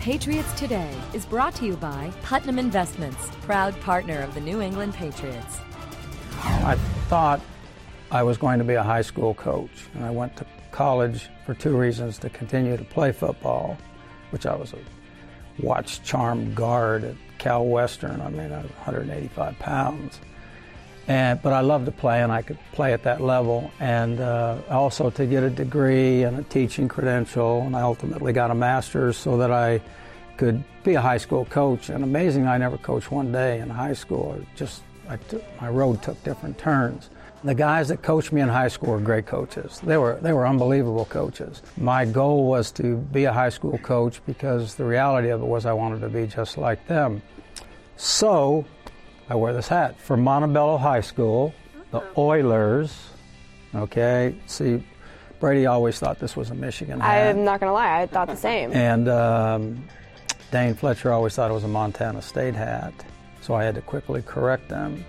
Patriots Today is brought to you by Putnam Investments, proud partner of the New England Patriots. I thought I was going to be a high school coach, and I went to college for two reasons: to continue to play football, which I was a watch charm guard at Cal Western. I mean, I was 185 pounds. But I loved to play, and I could play at that level, and also to get a degree and a teaching credential, and I ultimately got a master's so that I could be a high school coach. And amazing, I never coached one day in high school. My road took different turns. The guys that coached me in high school were great coaches. They were unbelievable coaches. My goal was to be a high school coach because the reality of it was I wanted to be just like them. So I wear this hat for Montebello High School, the Oilers. Okay, see, Brady always thought this was a Michigan hat. I'm not going to lie, I thought the same. And Dane Fletcher always thought it was a Montana State hat, so I had to quickly correct them.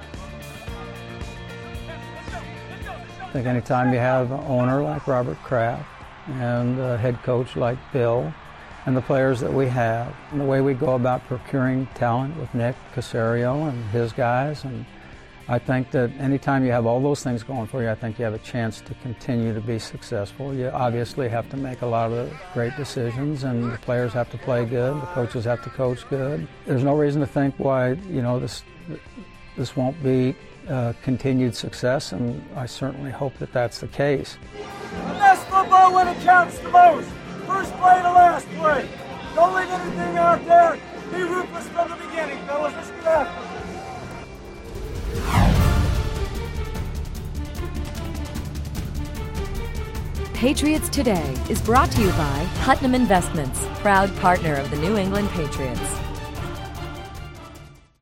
I think anytime you have an owner like Robert Kraft and a head coach like Bill, and the players that we have, and the way we go about procuring talent with Nick Caserio and his guys. And I think that anytime you have all those things going for you, I think you have a chance to continue to be successful. You obviously have to make a lot of great decisions, and the players have to play good, the coaches have to coach good. There's no reason to think why, this won't be continued success, and I certainly hope that that's the case. And that's football when it counts the most. First play to last play. Don't leave anything out there. Be ruthless from the beginning, fellas. Let's get after it. Patriots Today is brought to you by Putnam Investments, proud partner of the New England Patriots.